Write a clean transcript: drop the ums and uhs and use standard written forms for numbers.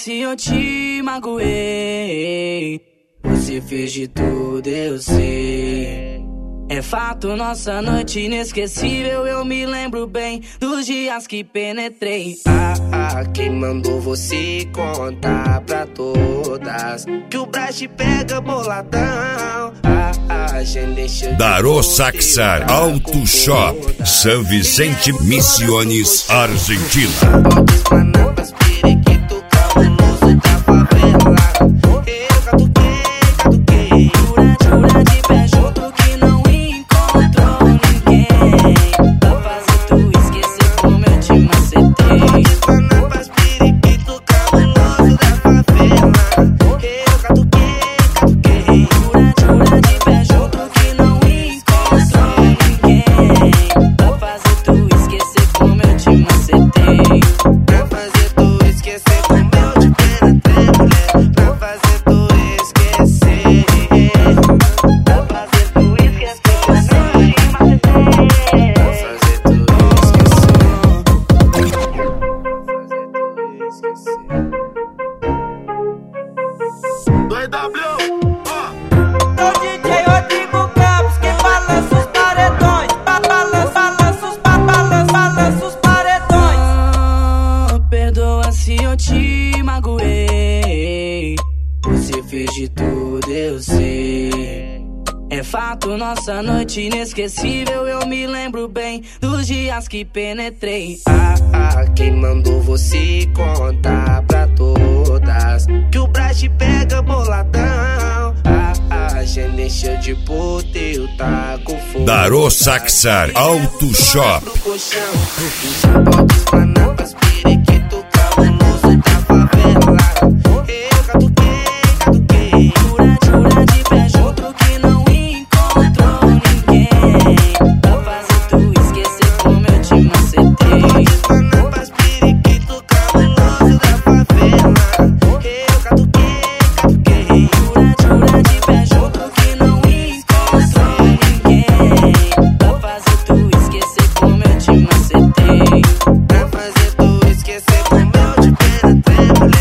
se eu te magoei. Você fez de tudo, eu sei. É fato, nossa noite inesquecível. Eu me lembro bem dos dias que penetrei. Quem mandou você contar pra todas que o Brasil pega boladão? Darô Saxar Auto Shop, San Vicente Misiones, Argentina. Se eu te magoei, você fez de tudo, eu sei. É fato, nossa noite inesquecível. Eu me lembro bem dos dias que penetrei. Quem mandou você contar pra todas que o Brasil pega boladão? Deixa de puta, eu tá com fogo. Darô Saxar Auto Shop. Pode espanar pras periquitos cabuloso da favela. Eu catuquei. Jura de pé junto que não encontrou ninguém pra fazer tu esquecer como eu te macetei. Pode espanar pras periquitos cabuloso da favela. Eu catuquei. Jura de pé junto que não encontrou ninguém pra fazer tu esquecer como eu te macetei. Pra fazer tu esquecer como eu te penetrei, mulher.